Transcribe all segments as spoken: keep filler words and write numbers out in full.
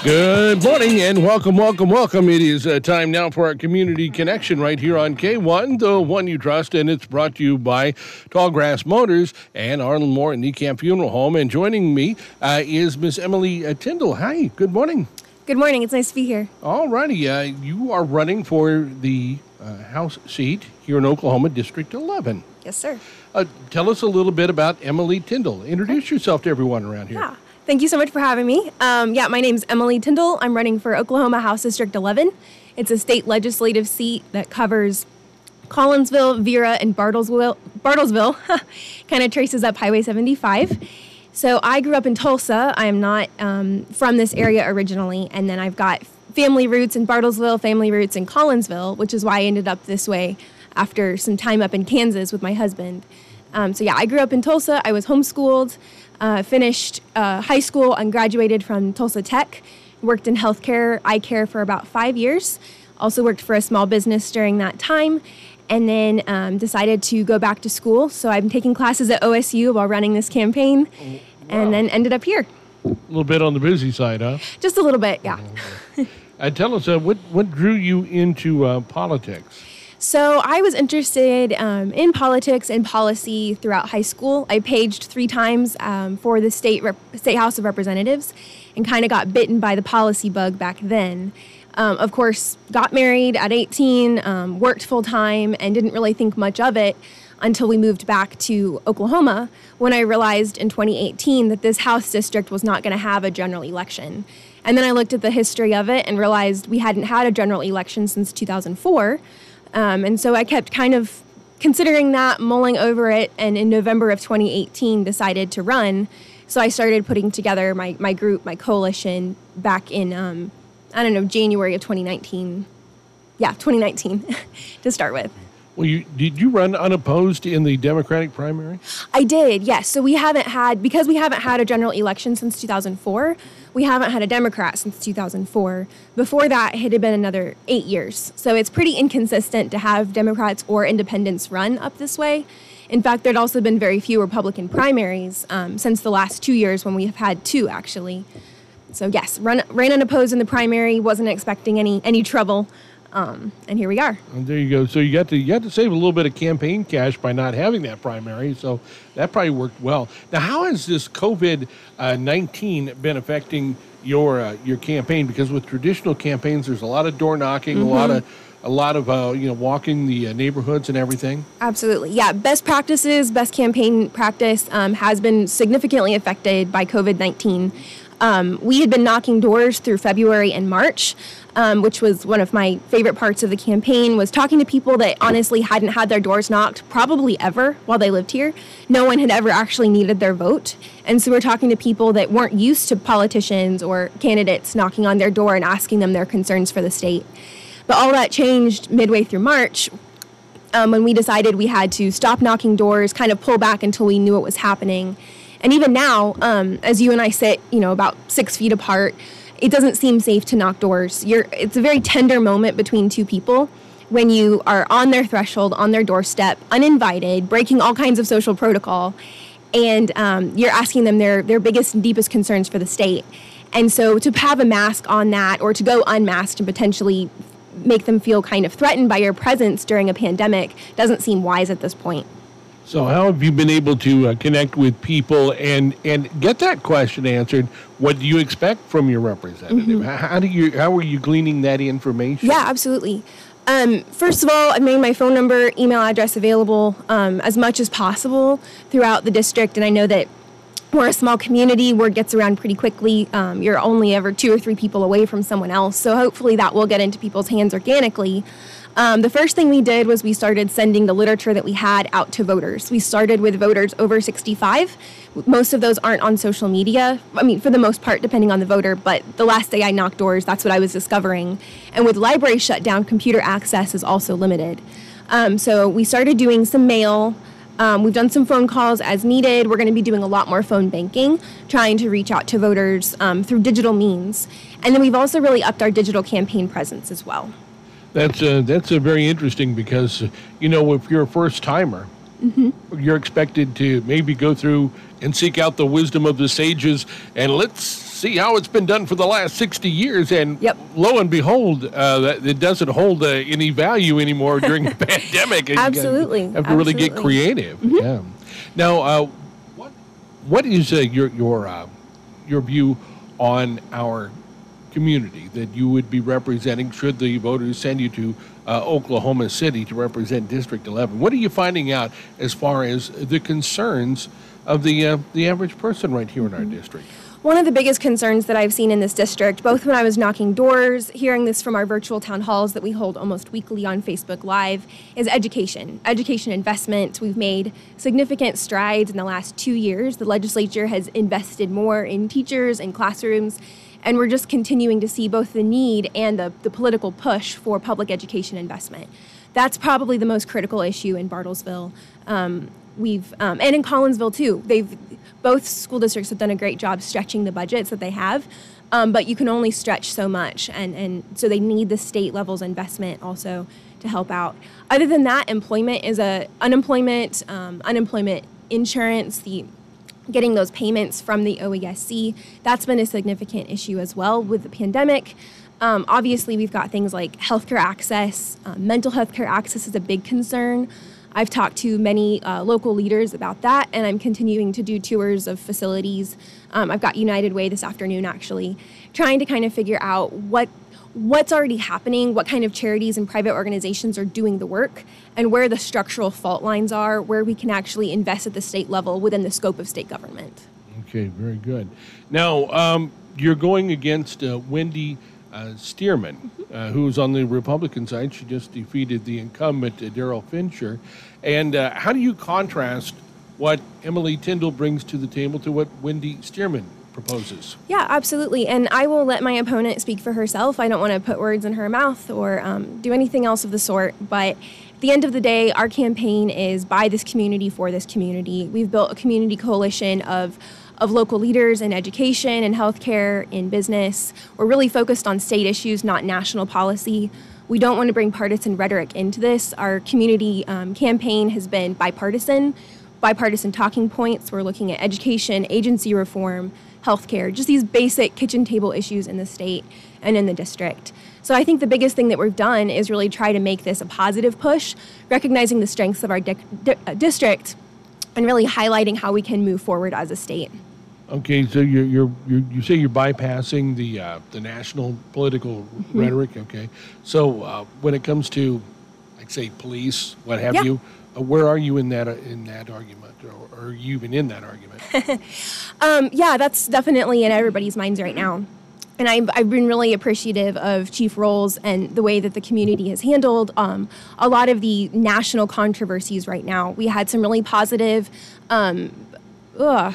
Good morning and welcome, welcome, welcome. It is uh, time now for our community connection right here on K one, the one you trust, and it's brought to you by Tallgrass Motors and Arlen Moore and Niekamp Funeral Home. And joining me uh, is Miss Emily uh, Tyndall. Hi, good morning. Good morning. It's nice to be here. All righty. Uh, you are running for the uh, House seat here in Oklahoma, District eleven. Yes, sir. Uh, tell us a little bit about Emily Tyndall. Introduce yourself to everyone around here. Yeah. Thank you so much for having me. Um, yeah, my name's Emily Tyndall. I'm running for Oklahoma House District eleven. It's a state legislative seat that covers Collinsville, Vera, and Bartlesville. Bartlesville kind of traces up Highway seventy-five. So I grew up in Tulsa. I am not um, from this area originally, and then I've got family roots in Bartlesville, family roots in Collinsville, which is why I ended up this way after some time up in Kansas with my husband. Um, so yeah, I grew up in Tulsa. I was homeschooled. Uh, finished uh, high school and graduated from Tulsa Tech. Worked in healthcare, eye care for about five years. Also worked for a small business during that time. And then um, decided to go back to school. So I'm taking classes at O S U while running this campaign. Wow. And then ended up here. A little bit on the busy side, huh? Just a little bit, yeah. uh, tell us, uh, what, what drew you into uh, politics? So I was interested um, in politics and policy throughout high school. I paged three times um, for the state Rep- state House of Representatives and kind of got bitten by the policy bug back then. Um, of course, got married at eighteen, um, worked full-time, and didn't really think much of it until we moved back to Oklahoma when I realized in twenty eighteen that this House district was not going to have a general election. And then I looked at the history of it and realized we hadn't had a general election since two thousand four. Um, and so I kept kind of considering that, mulling over it, and in November of twenty eighteen decided to run. So I started putting together my, my group, my coalition, back in, um, I don't know, January of twenty nineteen. Yeah, twenty nineteen to start with. Well, you, did you run unopposed in the Democratic primary? I did, yes. So we haven't had, because we haven't had a general election since two thousand four, we haven't had a Democrat since two thousand four. Before that, it had been another eight years. So it's pretty inconsistent to have Democrats or independents run up this way. In fact, there'd also been very few Republican primaries um, since the last two years when we have had two, actually. So yes, run, ran unopposed in the primary, wasn't expecting any any trouble. Um, and here we are. And there you go. So you got to you got to save a little bit of campaign cash by not having that primary. So that probably worked well. Now, how has this COVID nineteen been affecting your uh, your campaign? Because with traditional campaigns, there's a lot of door knocking, mm-hmm. a lot of a lot of uh, you know walking the uh, neighborhoods and everything. Absolutely, yeah. Best practices, best campaign practice um, has been significantly affected by COVID nineteen. Um, we had been knocking doors through February and March, um, which was one of my favorite parts of the campaign, was talking to people that honestly hadn't had their doors knocked probably ever while they lived here. No one had ever actually needed their vote. And so we're talking to people that weren't used to politicians or candidates knocking on their door and asking them their concerns for the state. But all that changed midway through March um, when we decided we had to stop knocking doors, kind of pull back until we knew what was happening. And even now, um, as you and I sit, you know, about six feet apart, it doesn't seem safe to knock doors. You're, it's a very tender moment between two people when you are on their threshold, on their doorstep, uninvited, breaking all kinds of social protocol, and um, you're asking them their, their biggest and deepest concerns for the state. And so to have a mask on that, or to go unmasked and potentially make them feel kind of threatened by your presence during a pandemic, doesn't seem wise at this point. So how have you been able to uh, connect with people and, and get that question answered? What do you expect from your representative? Mm-hmm. How do you how are you gleaning that information? Yeah, absolutely. Um, first of all, I made my phone number, email address available um, as much as possible throughout the district, and I know that we're a small community. Word gets around pretty quickly. Um, you're only ever two or three people away from someone else, so hopefully that will get into people's hands organically. Um, the first thing we did was we started sending the literature that we had out to voters. We started with voters over sixty-five. Most of those aren't on social media. I mean, for the most part, depending on the voter, but the last day I knocked doors, that's what I was discovering. And with libraries shut down, computer access is also limited. Um, so we started doing some mail. Um, we've done some phone calls as needed. We're going to be doing a lot more phone banking, trying to reach out to voters um, through digital means. And then we've also really upped our digital campaign presence as well. That's uh, that's uh, very interesting because, uh, you know, if you're a first-timer, mm-hmm. you're expected to maybe go through and seek out the wisdom of the sages and let's see how it's been done for the last sixty years, and yep. lo and behold, uh, that it doesn't hold uh, any value anymore during the pandemic. Absolutely. You have to Absolutely. really get creative. Mm-hmm. Yeah. Now, uh, what what is uh, your your uh, your view on our community that you would be representing should the voters send you to uh, Oklahoma City to represent District eleven? What are you finding out as far as the concerns of the uh, the average person right here in our district? One of the biggest concerns that I've seen in this district, both when I was knocking doors, hearing this from our virtual town halls that we hold almost weekly on Facebook Live, is education. Education investment. We've made significant strides in the last two years. The legislature has invested more in teachers and classrooms, and we're just continuing to see both the need and the, the political push for public education investment. That's probably the most critical issue in Bartlesville. Um, we've um, and in Collinsville too. They've both school districts have done a great job stretching the budgets that they have, um, but you can only stretch so much, and, and so they need the state level's investment also to help out. Other than that, employment is a unemployment, um, unemployment insurance, the getting those payments from the O E S C. That's been a significant issue as well with the pandemic. Um, obviously, we've got things like healthcare access. Uh, mental health care access is a big concern. I've talked to many uh, local leaders about that, and I'm continuing to do tours of facilities. Um, I've got United Way this afternoon, actually, trying to kind of figure out what what's already happening, what kind of charities and private organizations are doing the work, and where the structural fault lines are, where we can actually invest at the state level within the scope of state government. Okay, very good. Now, um, you're going against uh, Wendy uh, Stearman, uh, who's on the Republican side. She just defeated the incumbent, uh, Daryl Fincher. And uh, how do you contrast what Emily Tindall brings to the table to what Wendy Stearman proposes? Yeah, absolutely. And I will let my opponent speak for herself. I don't want to put words in her mouth or um, do anything else of the sort. But at the end of the day, our campaign is by this community, for this community. We've built a community coalition of of local leaders in education and healthcare, in business. We're really focused on state issues, not national policy. We don't want to bring partisan rhetoric into this. Our community um, campaign has been bipartisan, bipartisan talking points. We're looking at education, agency reform, healthcare, just these basic kitchen table issues in the state and in the district. So I think the biggest thing that we've done is really try to make this a positive push, recognizing the strengths of our di- di- district and really highlighting how we can move forward as a state. Okay, so you're, you're, you're, you say you're bypassing the uh, the national political mm-hmm. rhetoric. Okay, so uh, when it comes to, like, say, police, what have yeah. you, uh, where are you in that uh, in that argument, or, or are you even in that argument? um, yeah, that's definitely in everybody's minds right now. And I've, I've been really appreciative of Chief Rolls and the way that the community has handled um, a lot of the national controversies right now. We had some really positive um, ugh,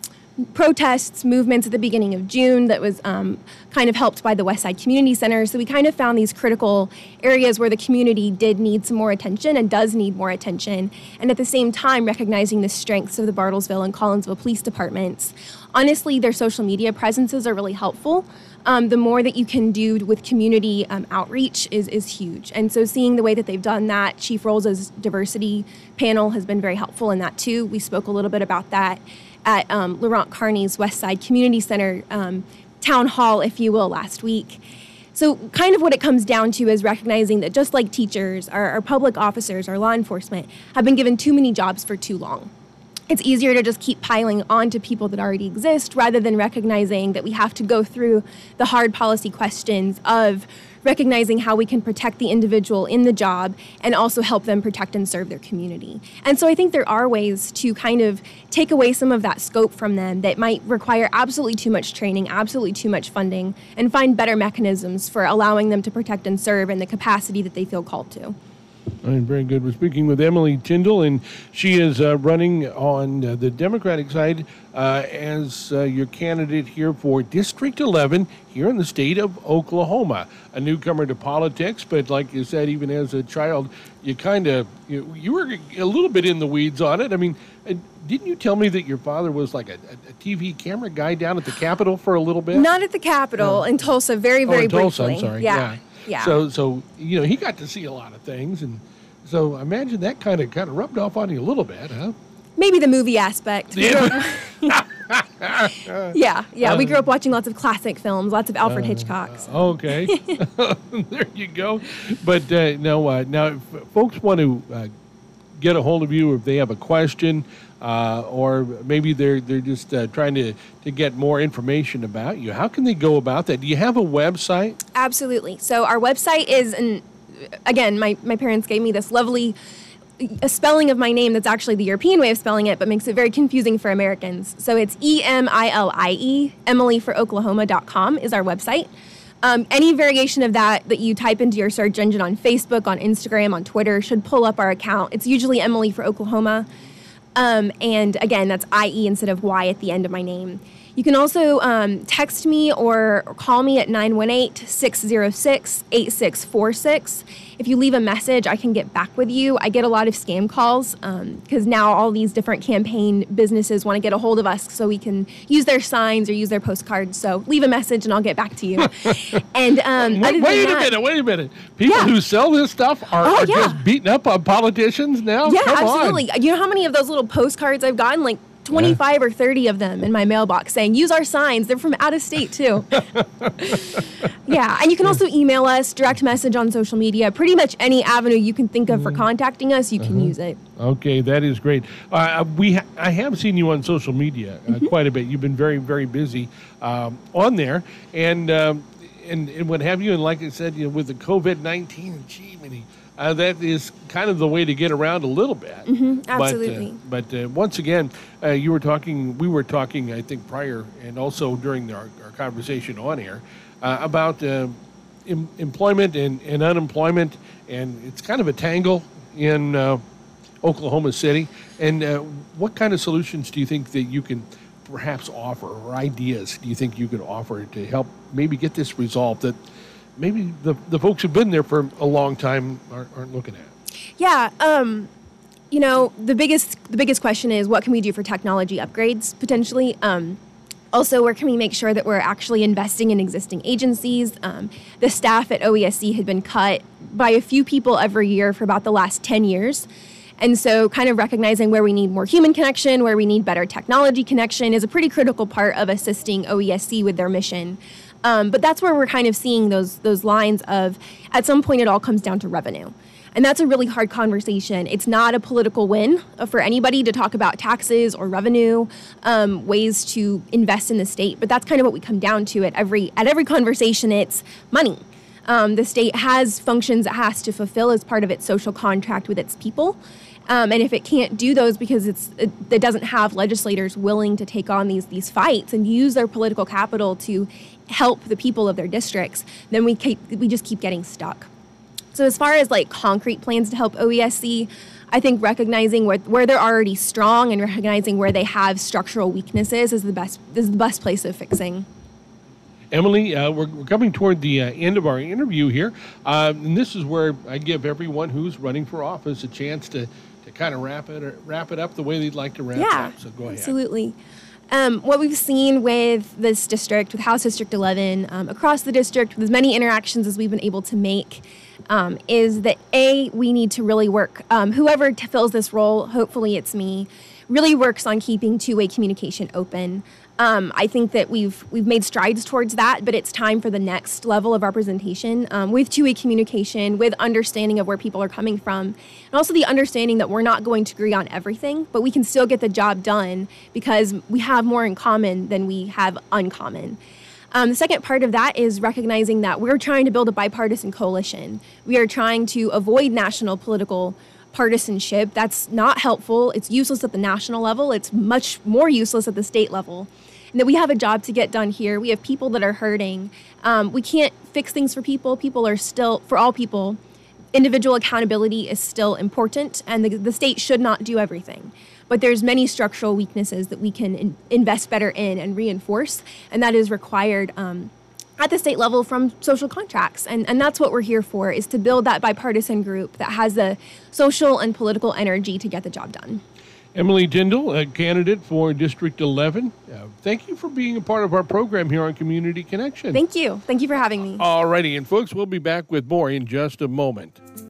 protests, movements at the beginning of June that was um, kind of helped by the Westside Community Center. So we kind of found these critical areas where the community did need some more attention and does need more attention. And at the same time, recognizing the strengths of the Bartlesville and Collinsville police departments. Honestly, their social media presences are really helpful. Um, the more that you can do with community um, outreach is, is huge. And so seeing the way that they've done that, Chief Rolls' diversity panel has been very helpful in that too. We spoke a little bit about that at um, Laurent Carney's Westside Community Center um, town hall, if you will, last week. So kind of what it comes down to is recognizing that just like teachers, our, our public officers, our law enforcement have been given too many jobs for too long. It's easier to just keep piling on to people that already exist rather than recognizing that we have to go through the hard policy questions of recognizing how we can protect the individual in the job and also help them protect and serve their community. And so I think there are ways to kind of take away some of that scope from them that might require absolutely too much training, absolutely too much funding, and find better mechanisms for allowing them to protect and serve in the capacity that they feel called to. All right, very good. We're speaking with Emily Tindall, and she is uh, running on uh, the Democratic side uh, as uh, your candidate here for District eleven here in the state of Oklahoma. A newcomer to politics, but like you said, even as a child, you kind of, you, you were a little bit in the weeds on it. I mean, uh, didn't you tell me that your father was like a, a T V camera guy down at the Capitol for a little bit? Not at the Capitol, uh, in Tulsa, very, very oh, in briefly. Tulsa, I'm sorry. Yeah. yeah. Yeah. So, so you know, he got to see a lot of things, and so I imagine that kind of kind of rubbed off on you a little bit, huh? Maybe the movie aspect. Yeah. yeah, yeah. We grew up watching lots of classic films, lots of Alfred uh, Hitchcock. So. Okay, there you go. But uh, no, uh, now if folks want to uh, get a hold of you if they have a question, uh, or maybe they're they're just uh, trying to, to get more information about you, how can they go about that? Do you have a website? Absolutely. So our website is, an, again, my, my parents gave me this lovely a spelling of my name that's actually the European way of spelling it, but makes it very confusing for Americans. So it's E M I L I E, Emily for Oklahoma dot com is our website. Um, any variation of that that you type into your search engine on Facebook, on Instagram, on Twitter should pull up our account. It's usually Emily for Oklahoma. Um, and again, that's I E instead of Y at the end of my name. You can also um, text me or call me at nine one eight, six zero six, eight six four six. If you leave a message, I can get back with you. I get a lot of scam calls because um, now all these different campaign businesses want to get a hold of us so we can use their signs or use their postcards. So leave a message and I'll get back to you. and um, wait, wait a that, minute, wait a minute. People yeah. who sell this stuff are, oh, are yeah. just beating up on politicians now? Yeah, Come absolutely. On. You know how many of those little postcards I've gotten? Like twenty-five or thirty of them in my mailbox saying, use our signs. They're from out of state, too. Yeah, and you can also email us, direct message on social media. Pretty much any avenue you can think of for contacting us, you can uh-huh. use it. Okay, that is great. Uh, we ha- I have seen you on social media uh, mm-hmm. quite a bit. You've been very, very busy um, on there. And, um, and and what have you. And like I said, you know, with the COVID nineteen, gee, many, Uh, that is kind of the way to get around a little bit. Mm-hmm, absolutely. But, uh, but uh, once again, uh, you were talking, we were talking, I think, prior and also during our, our conversation on air uh, about uh, em- employment and, and unemployment, and it's kind of a tangle in uh, Oklahoma City. And uh, what kind of solutions do you think that you can perhaps offer, or ideas do you think you could offer to help maybe get this resolved that maybe the, the folks who've been there for a long time aren't, aren't looking at? Yeah, um, you know, the biggest the biggest question is what can we do for technology upgrades potentially? Um, also, where can we make sure that we're actually investing in existing agencies? Um, the staff at O E S C had been cut by a few people every year for about the last ten years. And so kind of recognizing where we need more human connection, where we need better technology connection is a pretty critical part of assisting O E S C with their mission. Um, but that's where we're kind of seeing those those lines of, at some point, it all comes down to revenue. And that's a really hard conversation. It's not a political win for anybody to talk about taxes or revenue, um, ways to invest in the state. But that's kind of what we come down to at every at every conversation. It's money. Um, the state has functions it has to fulfill as part of its social contract with its people. Um, and if it can't do those because it's it, it doesn't have legislators willing to take on these these fights and use their political capital to help the people of their districts, then we keep, we just keep getting stuck. So as far as like concrete plans to help O E S C, I think recognizing where, where they're already strong and recognizing where they have structural weaknesses is the best is the best place of fixing. Emily, uh, we're, we're coming toward the uh, end of our interview here, uh, and this is where I give everyone who's running for office a chance to, to kind of wrap it or wrap it up the way they'd like to wrap yeah, it up. So go ahead. Absolutely. Um, what we've seen with this district, with House District eleven, um, across the district, with as many interactions as we've been able to make, um, is that, A, we need to really work, um, whoever t- fills this role, hopefully it's me, really works on keeping two-way communication open. Um, I think that we've we've made strides towards that, but it's time for the next level of representation um, with two-way communication, with understanding of where people are coming from, and also the understanding that we're not going to agree on everything, but we can still get the job done because we have more in common than we have uncommon. Um, the second part of that is recognizing that we're trying to build a bipartisan coalition. We are trying to avoid national political partisanship. That's not helpful. It's useless at the national level. It's much more useless at the state level. And that we have a job to get done here. We have people that are hurting. Um, we can't fix things for people. People are still, for all people, individual accountability is still important, and the, the state should not do everything. But there's many structural weaknesses that we can in, invest better in and reinforce, and that is required um, at the state level from social contracts. And, and that's what we're here for, is to build that bipartisan group that has the social and political energy to get the job done. Emily Tindall, a candidate for District eleven. Uh, thank you for being a part of our program here on Community Connection. Thank you. Thank you for having me. All righty. And folks, we'll be back with more in just a moment.